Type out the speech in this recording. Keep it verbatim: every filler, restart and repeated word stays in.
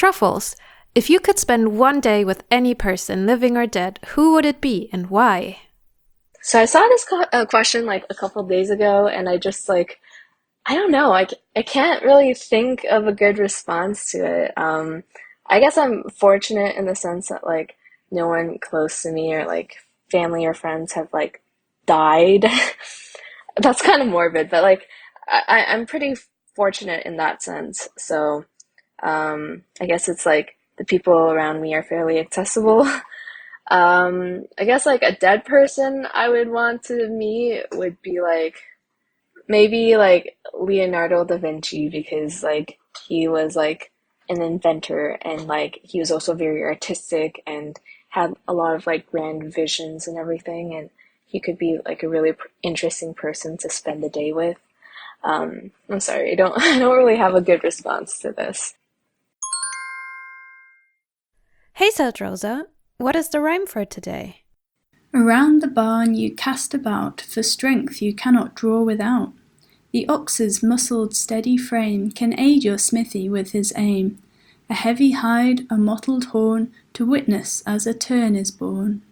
Ruffles, if you could spend one day with any person, living or dead, who would it be and why? So I saw this co- uh, question like a couple days ago, and I just like I don't know. I, c- I can't really think of a good response to it. Um, I guess I'm fortunate in the sense that like no one close to me or like family or friends have like died. That's kind of morbid, but like I, I- I'm pretty fortunate in that sense. So um, I guess it's like the people around me are fairly accessible. Um, I guess like a dead person I would want to meet would be like maybe like Leonardo da Vinci because like he was like an inventor and like he was also very artistic and had a lot of like grand visions and everything, and he could be like a really pr- interesting person to spend the day with. Um, I'm sorry, I don't I don't really have a good response to this. Hey, said Rosa, what is the rhyme for today? Around the barn you cast about, for strength you cannot draw without. The ox's muscled steady frame can aid your smithy with his aim. A heavy hide, a mottled horn, to witness as a turn is born.